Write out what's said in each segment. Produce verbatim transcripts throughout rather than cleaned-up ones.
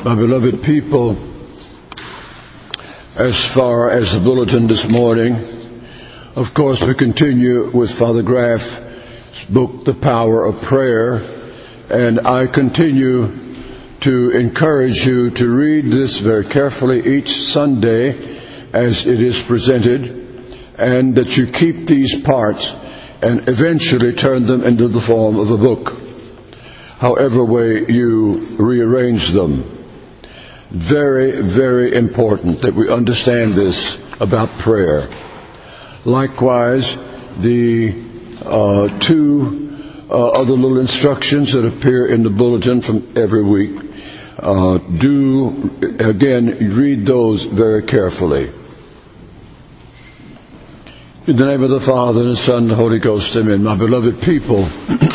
My beloved people, as far as the bulletin this morning, of course we continue with Father Graff's book, The Power of Prayer, and I continue to encourage you to read this very carefully each Sunday as it is presented, and that you keep these parts and eventually turn them into the form of a book, however way you rearrange them. Very, very important that we understand this about prayer. Likewise, the uh, two uh, other little instructions that appear in the bulletin from every week, uh, do, again, read those very carefully. In the name of the Father, and the Son, and the Holy Ghost, amen. My beloved people,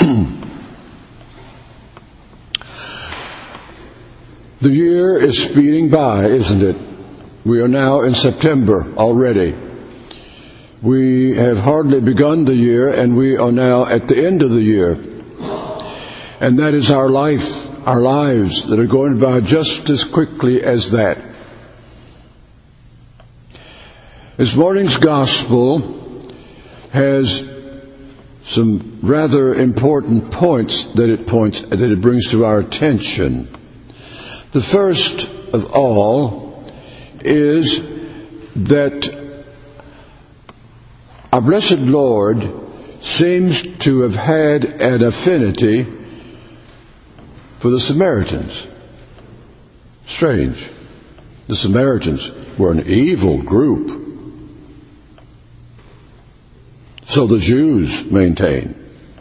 the year is speeding by, isn't it? We are now in September already. We have hardly begun the year, and we are now at the end of the year. And that is our life, our lives that are going by just as quickly as that. This morning's gospel has some rather important points that it points, that it brings to our attention. The first of all is that our blessed Lord seems to have had an affinity for the Samaritans. Strange. The Samaritans were an evil group. So the Jews maintain.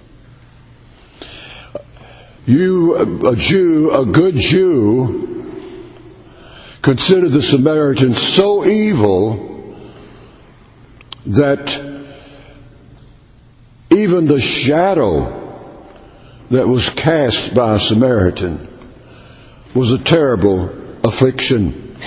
You, a Jew, a good Jew, consider the Samaritans so evil that even the shadow that was cast by a Samaritan was a terrible affliction.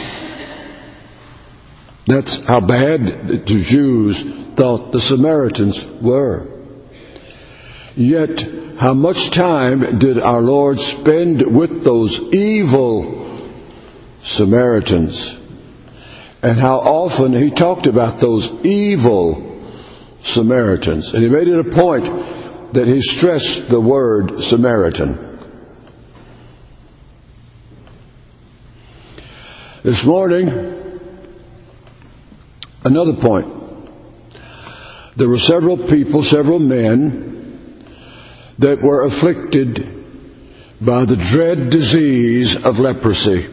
That's how bad the Jews thought the Samaritans were. Yet, how much time did our Lord spend with those evil Samaritans? And how often He talked about those evil Samaritans. And He made it a point that He stressed the word Samaritan. This morning, another point. There were several people, several men, that were afflicted by the dread disease of leprosy.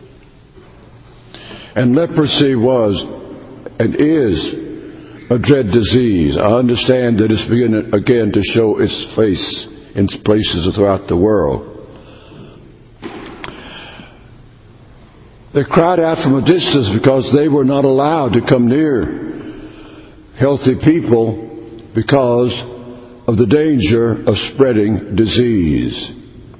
And leprosy was and is a dread disease. I understand that it's beginning again to show its face in places throughout the world. They cried out from a distance because they were not allowed to come near healthy people because of the danger of spreading disease.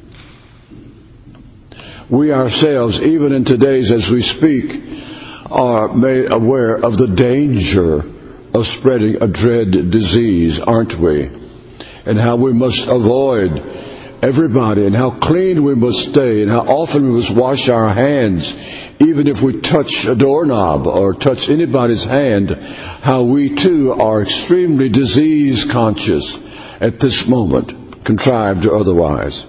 We ourselves, even in today's as we speak, are made aware of the danger of spreading a dread disease, aren't we? And how we must avoid everybody, and how clean we must stay, and how often we must wash our hands, even if we touch a doorknob or touch anybody's hand, how we too are extremely disease conscious at this moment, contrived or otherwise.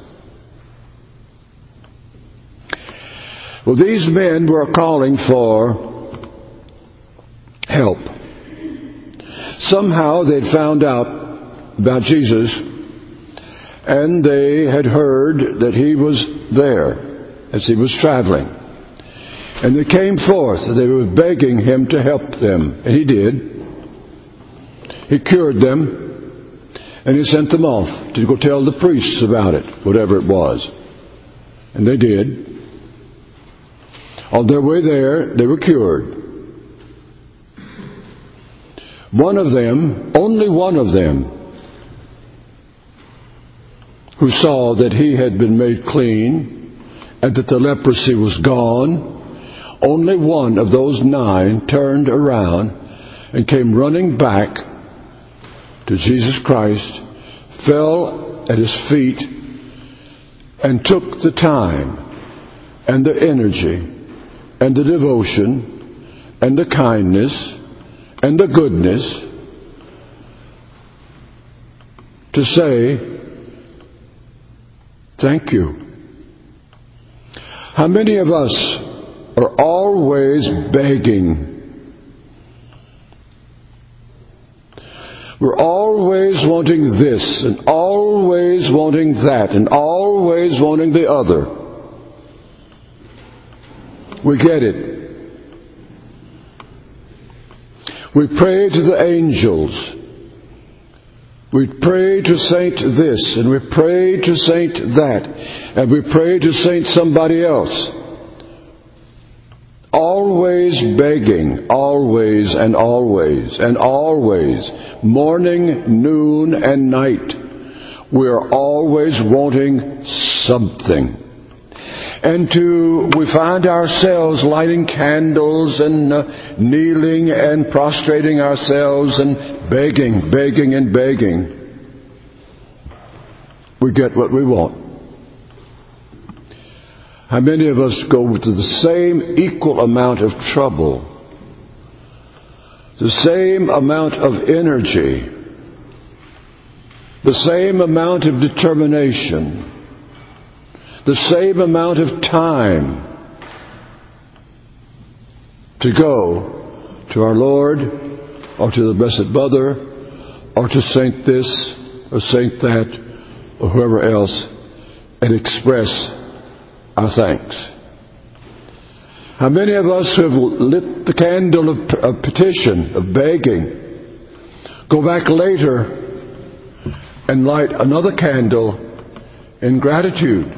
Well, these men were calling for help. Somehow they'd found out about Jesus, and they had heard that He was there as He was traveling. And they came forth, and they were begging Him to help them. And He did. He cured them. And He sent them off to go tell the priests about it, whatever it was. And they did. On their way there, they were cured. One of them, only one of them, who saw that he had been made clean and that the leprosy was gone, only one of those nine turned around and came running back to Jesus Christ, fell at His feet, and took the time and the energy and the devotion and the kindness and the goodness to say, thank you. How many of us are always begging? We're always wanting this, and always wanting that, and always wanting the other. We get it. We pray to the angels. We pray to Saint this, and we pray to Saint that, and we pray to Saint somebody else. Always begging, always and always and always, morning, noon, and night. We're always wanting something. And to, we find ourselves lighting candles and uh, kneeling and prostrating ourselves and begging, begging and begging. We get what we want. How many of us go to the same equal amount of trouble, the same amount of energy, the same amount of determination, the same amount of time to go to our Lord or to the Blessed Mother or to Saint this or Saint that or whoever else and express our thanks? How many of us who have lit the candle of, of petition, of begging, go back later and light another candle in gratitude?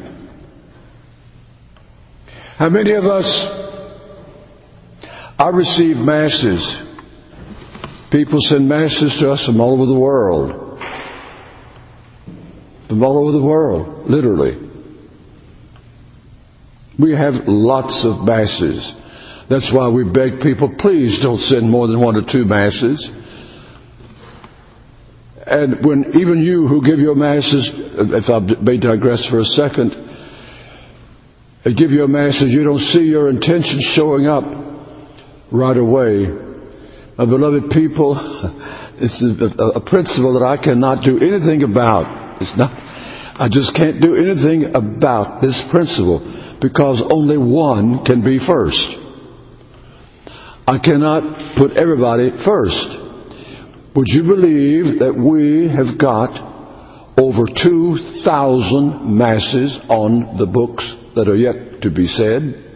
How many of us, I receive masses. People send masses to us from all over the world. From all over the world, literally. We have lots of masses. That's why we beg people, please don't send more than one or two masses. And when even you who give your masses, if I may digress for a second, give your masses, you don't see your intentions showing up right away. My beloved people, it's a, a principle that I cannot do anything about. It's not, I just can't do anything about this principle because only one can be first. I cannot put everybody first. Would you believe that we have got over two thousand masses on the books that are yet to be said?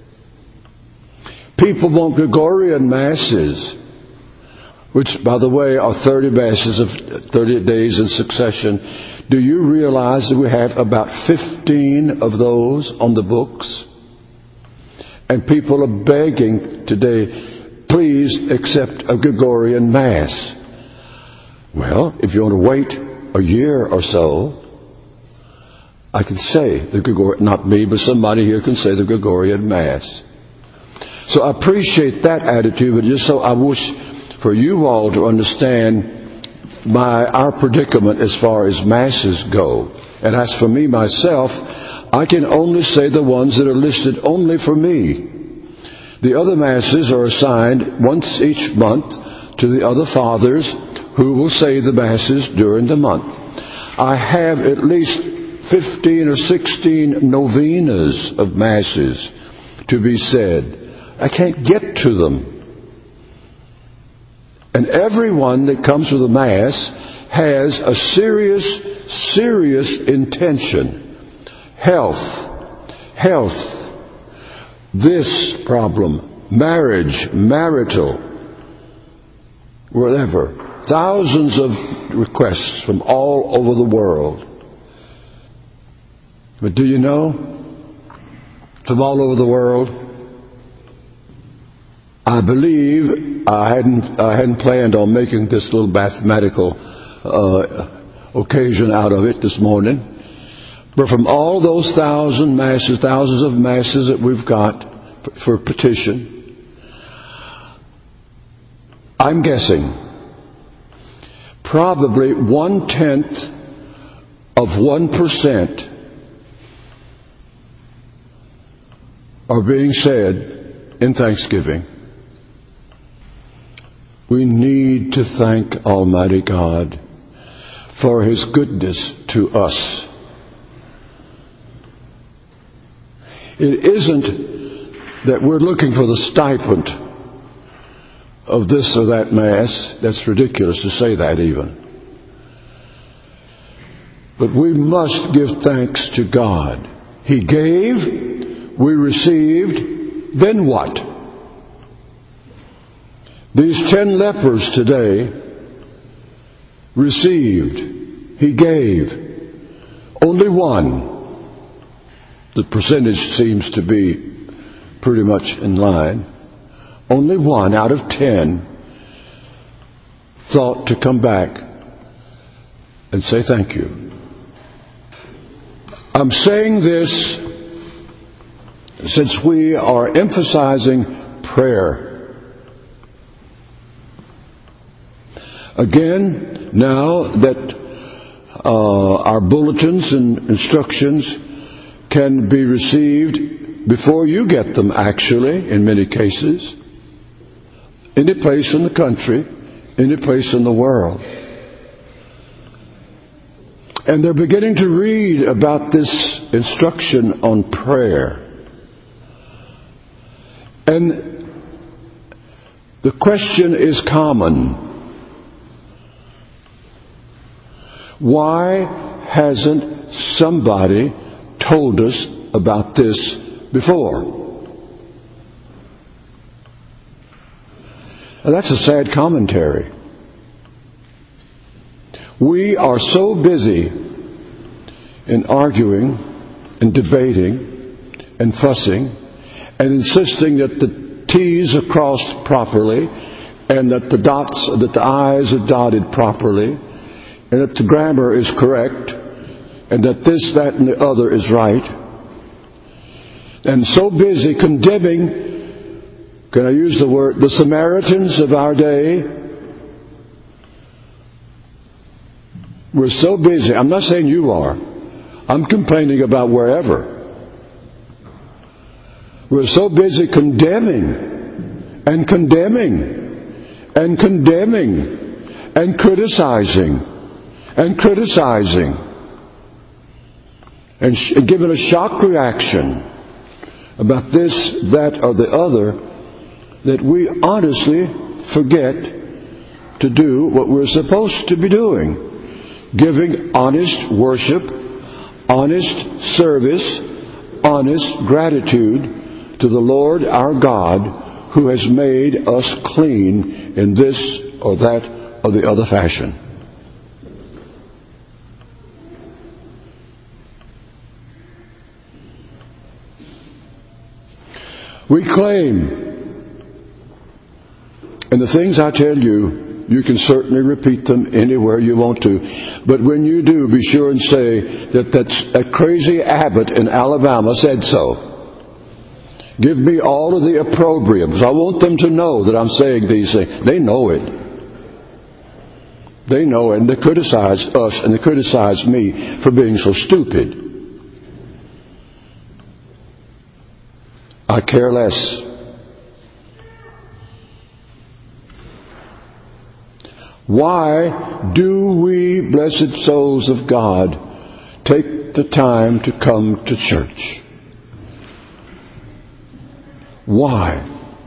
People want Gregorian masses, which, by the way, are thirty masses of thirty days in succession. Do you realize that we have about fifteen of those on the books? And people are begging today, please accept a Gregorian Mass. Well, if you want to wait a year or so, I can say the Gregorian, not me, but somebody here can say the Gregorian Mass. So I appreciate that attitude, but just so I wish for you all to understand my our predicament as far as masses go. And as for me myself, I can only say the ones that are listed only for me. The other masses are assigned once each month to the other fathers who will say the masses during the month. I have at least fifteen or sixteen novenas of masses to be said. I can't get to them. And everyone that comes to the Mass has a serious, serious intention. Health, health, this problem, marriage, marital, whatever. Thousands of requests from all over the world. But do you know, from all over the world, I believe I hadn't I hadn't planned on making this little mathematical uh, occasion out of it this morning, but from all those thousand masses, thousands of masses that we've got for, for petition, I'm guessing probably one tenth of one percent are being said in thanksgiving. We need to thank Almighty God for His goodness to us. It isn't that we're looking for the stipend of this or that Mass. That's ridiculous to say that even. But we must give thanks to God. He gave, we received, then what? These ten lepers today received, He gave. Only one. The percentage seems to be pretty much in line. Only one out of ten thought to come back and say thank you. I'm saying this since we are emphasizing prayer. Again, now that uh, our bulletins and instructions can be received before you get them, actually, in many cases, any place in the country, any place in the world. And they're beginning to read about this instruction on prayer. And the question is common. Why hasn't somebody told us about this before? Now, that's a sad commentary. We are so busy in arguing and debating and fussing and insisting that the T's are crossed properly and that the dots, that the I's are dotted properly and that the grammar is correct and that this, that, and the other is right. And so busy condemning, can I use the word, the Samaritans of our day. We're so busy. I'm not saying you are. I'm complaining about wherever. We're so busy condemning and condemning and condemning and criticizing and criticizing and, sh- and giving a shock reaction about this, that, or the other, that we honestly forget to do what we're supposed to be doing. Giving honest worship, honest service, honest gratitude to the Lord our God who has made us clean in this or that or the other fashion. We claim, and the things I tell you, you can certainly repeat them anywhere you want to. But when you do, be sure and say that that's, that crazy abbot in Alabama said so. Give me all of the opprobriums. I want them to know that I'm saying these things. They know it. They know it, and they criticize us and they criticize me for being so stupid. I care less. Why do we, blessed souls of God, take the time to come to church? Why?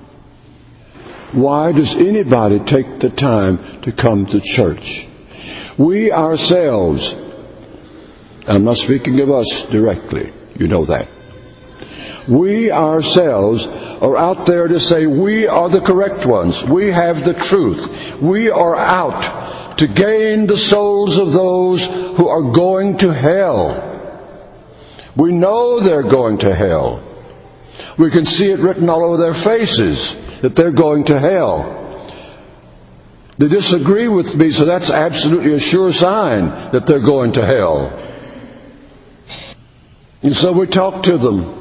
Why does anybody take the time to come to church? We ourselves, I'm not speaking of us directly, you know that. We ourselves are out there to say we are the correct ones. We have the truth. We are out to gain the souls of those who are going to hell. We know they're going to hell. We can see it written all over their faces that they're going to hell. They disagree with me, so that's absolutely a sure sign that they're going to hell. And so we talk to them.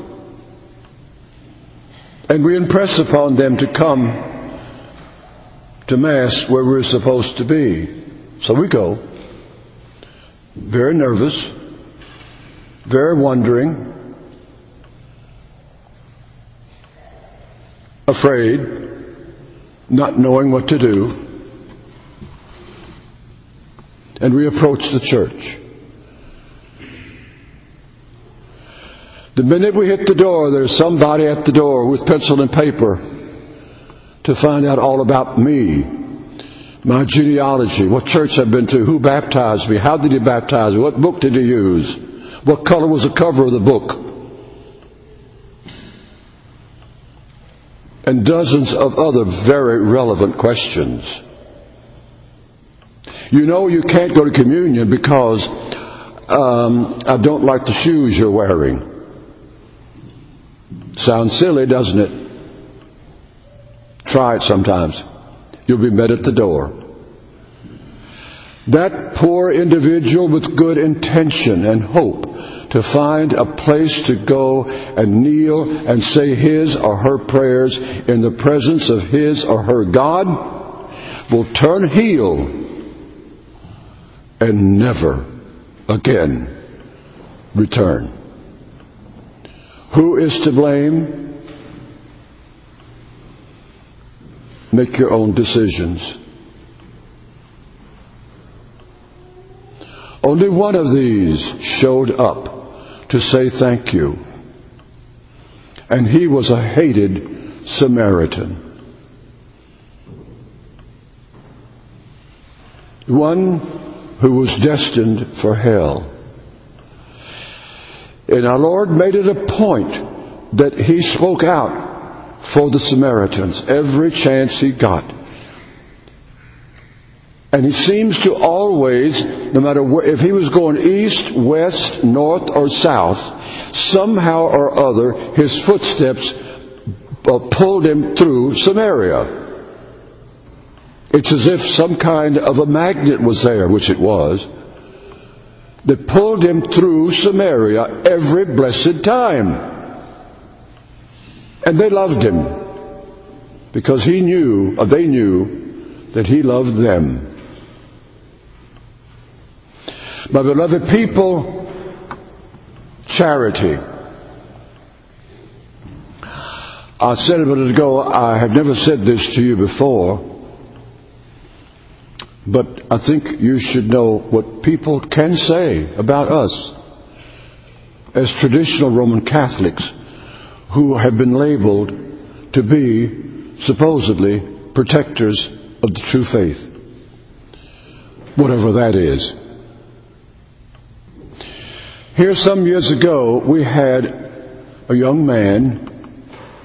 And we impress upon them to come to Mass where we're supposed to be. So we go. Very nervous. Very wondering. afraid, not knowing what to do. And we approach the church. The minute we hit the door, there's somebody at the door with pencil and paper to find out all about me, my genealogy, what church I've been to, who baptized me, how did he baptize me, what book did he use, what color was the cover of the book, and dozens of other very relevant questions. You know you can't go to communion because um, I don't like the shoes you're wearing. Sounds silly, doesn't it? Try it sometimes. You'll be met at the door. That poor individual with good intention and hope to find a place to go and kneel and say his or her prayers in the presence of his or her God will turn heel and never again return. Who is to blame? Make your own decisions. Only one of these showed up to say thank you. And he was a hated Samaritan. One who was destined for hell. And our Lord made it a point that he spoke out for the Samaritans every chance he got. And he seems to always, no matter where, if he was going east, west, north, or south, somehow or other his footsteps uh, pulled him through Samaria. It's as if some kind of a magnet was there, which it was, that pulled him through Samaria every blessed time. And they loved him because he knew, or they knew, that he loved them. My beloved people, charity. I said a minute ago, I have never said this to you before, but I think you should know what people can say about us as traditional Roman Catholics who have been labeled to be supposedly protectors of the true faith, whatever that is. Here some years ago we had a young man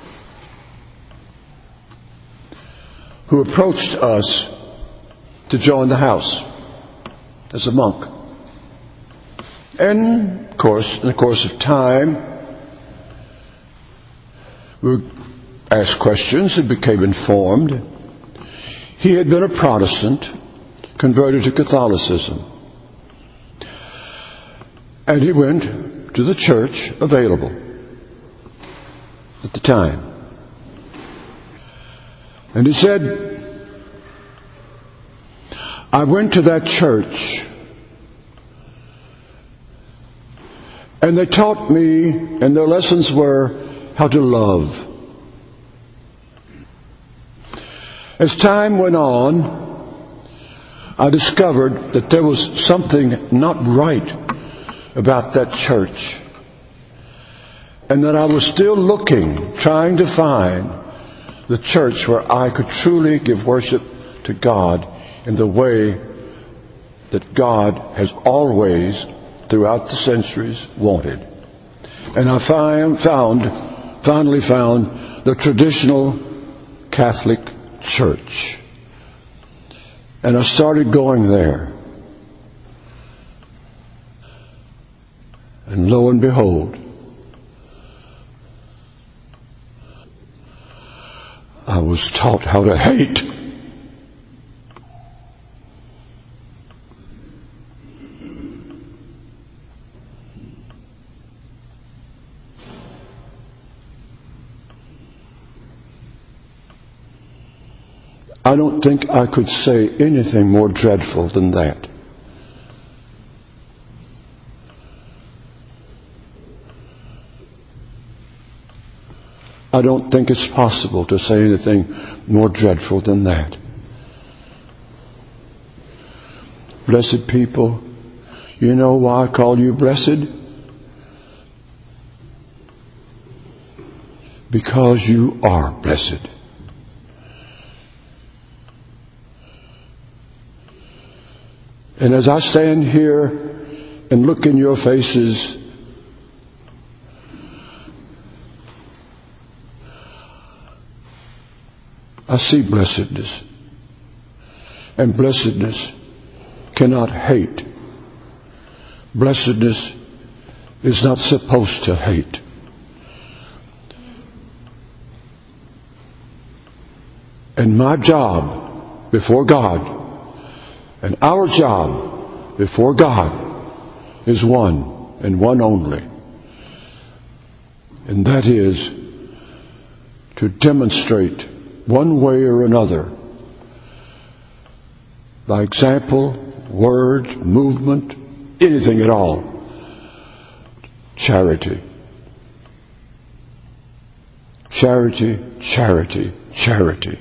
who approached us to join the house as a monk. And of course, in the course of time, we asked questions and became informed. He had been a Protestant, converted to Catholicism. And he went to the church available at the time. And he said, I went to that church and they taught me, and their lessons were how to love. As time went on, I discovered that there was something not right about that church, and that I was still looking, trying to find the church where I could truly give worship to God in the way that God has always, throughout the centuries, wanted. And I find, found, finally found the traditional Catholic Church. And I started going there. And lo and behold, I was taught how to hate. I don't think I could say anything more dreadful than that. I don't think it's possible to say anything more dreadful than that. Blessed people, you know why I call you blessed? Because you are blessed. And as I stand here and look in your faces, I see blessedness. And blessedness cannot hate. Blessedness is not supposed to hate. And my job before God, and our job before God, is one and one only. And that is to demonstrate one way or another, by example, word, movement, anything at all, charity. Charity, charity, charity.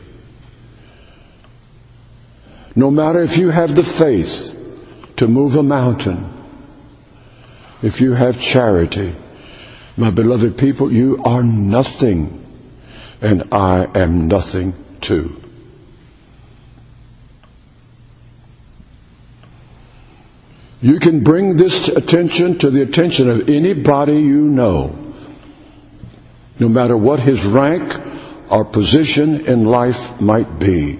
No matter if you have the faith to move a mountain, if you have charity, my beloved people, you are nothing, and I am nothing too. You can bring this attention to the attention of anybody you know, no matter what his rank or position in life might be.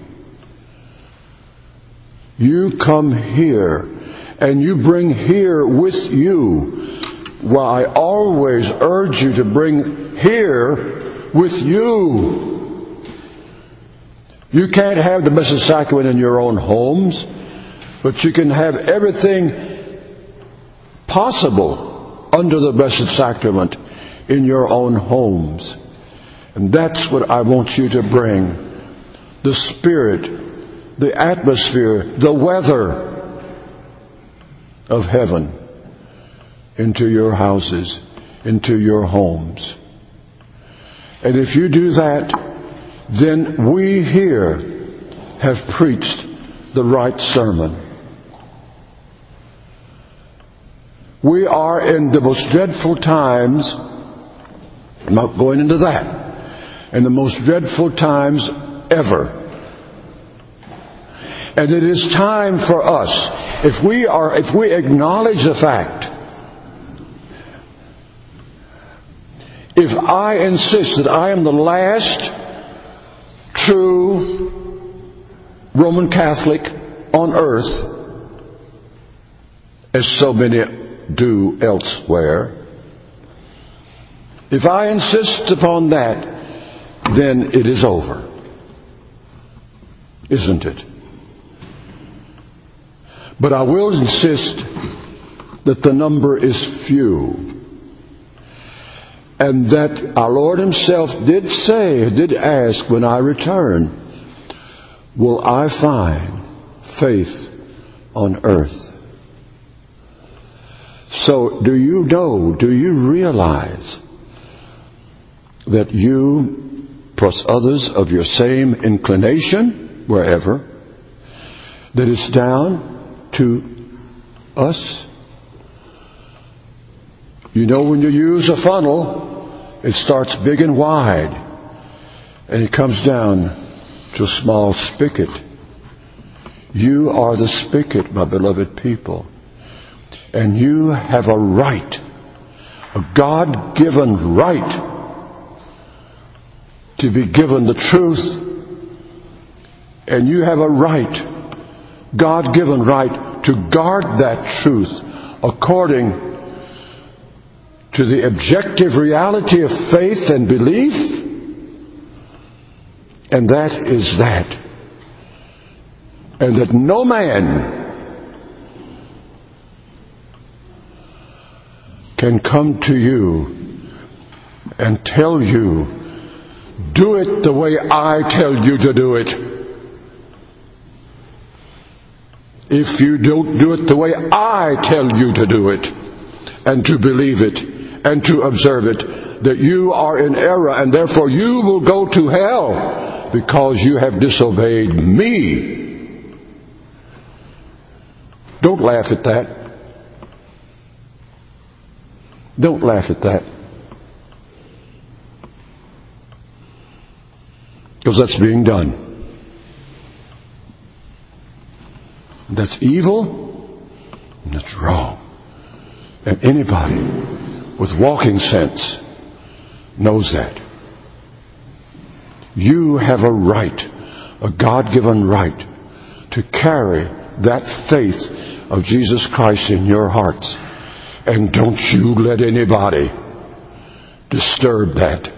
You come here, and you bring here with you. Well, I always urge you to bring here with you. You can't have the Blessed Sacrament in your own homes, but you can have everything possible under the Blessed Sacrament in your own homes. And that's what I want you to bring. The Spirit, the atmosphere, the weather of heaven into your houses, into your homes. And if you do that, then we here have preached the right sermon. We are in the most dreadful times, I'm not going into that, in the most dreadful times ever. And it is time for us, if we are, if we acknowledge the fact, if I insist that I am the last true Roman Catholic on earth, as so many do elsewhere, if I insist upon that, then it is over. Isn't it? But I will insist that the number is few. And that our Lord Himself did say, did ask, when I return, will I find faith on earth? So do you know, do you realize that you, plus others of your same inclination, wherever, that it's down to us? You know, when you use a funnel, it starts big and wide, and it comes down to a small spigot. You are the spigot, my beloved people, and you have a right, a God-given right, to be given the truth, and you have a right, God-given right, to guard that truth according to the objective reality of faith and belief. And that is that. And that no man can come to you and tell you, do it the way I tell you to do it. If you don't do it the way I tell you to do it, and to believe it, and to observe it, that you are in error and therefore you will go to hell because you have disobeyed me. Don't laugh at that. Don't laugh at that. Because that's being done. That's evil, and that's wrong. And anybody with walking sense knows that. You have a right, a God-given right, to carry that faith of Jesus Christ in your hearts. And don't you let anybody disturb that.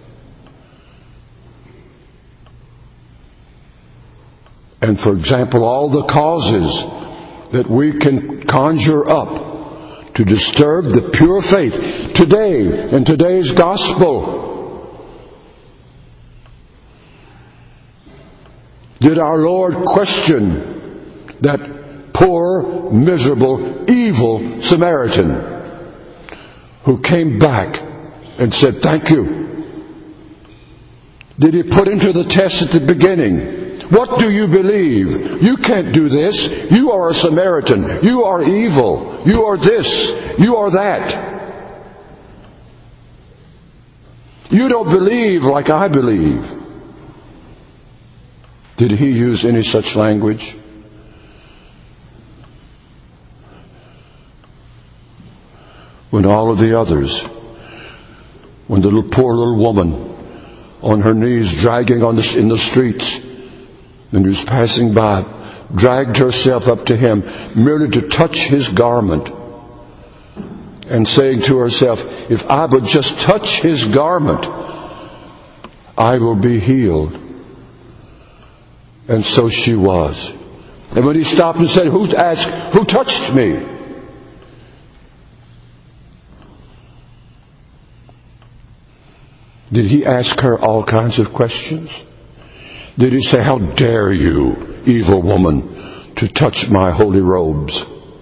And for example, all the causes that we can conjure up to disturb the pure faith today, in today's gospel. Did our Lord question that poor, miserable, evil Samaritan who came back and said, "Thank you"? Did he put into the test at the beginning, "What do you believe? You can't do this. You are a Samaritan. You are evil. You are this. You are that. You don't believe like I believe"? Did he use any such language? When all of the others, when the little, poor little woman on her knees dragging on the, in the streets, and who's passing by, dragged herself up to him merely to touch his garment, and saying to herself, "If I would just touch his garment, I will be healed." And so she was. And when he stopped and said, "Who asked, who touched me?" Did he ask her all kinds of questions? Did he say, "How dare you, evil woman, to touch my holy robes"?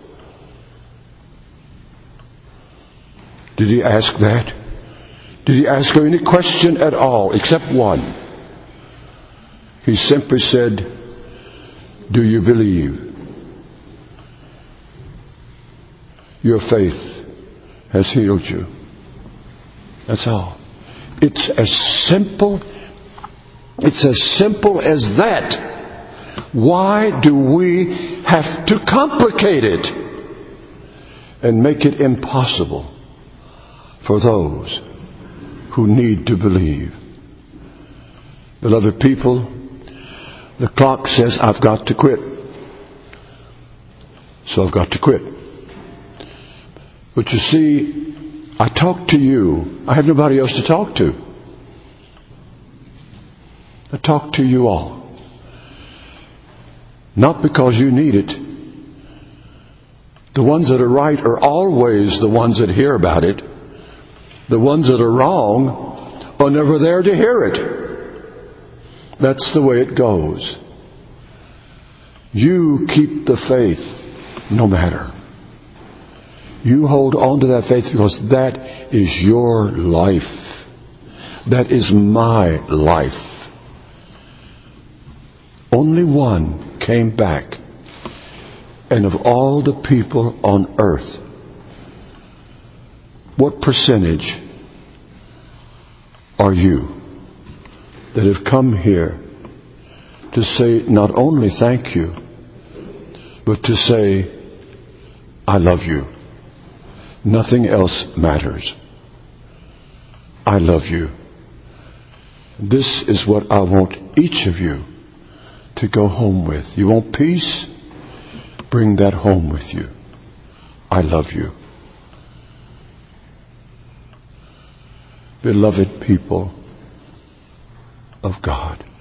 Did he ask that? Did he ask her any question at all, except one? He simply said, "Do you believe? Your faith has healed you." That's all. It's as simple It's as simple as that. Why do we have to complicate it and make it impossible for those who need to believe? Beloved people, the clock says I've got to quit. So I've got to quit. But you see, I talk to you. I have nobody else to talk to. I talk to you all. Not because you need it. The ones that are right are always the ones that hear about it. The ones that are wrong are never there to hear it. That's the way it goes. You keep the faith no matter. You hold on to that faith because that is your life. That is my life. Only one came back. And of all the people on earth, what percentage are you that have come here to say not only thank you, but to say, I love you. Nothing else matters. I love you. This is what I want each of you to go home with. You want peace? Bring that home with you. I love you. Beloved people of God,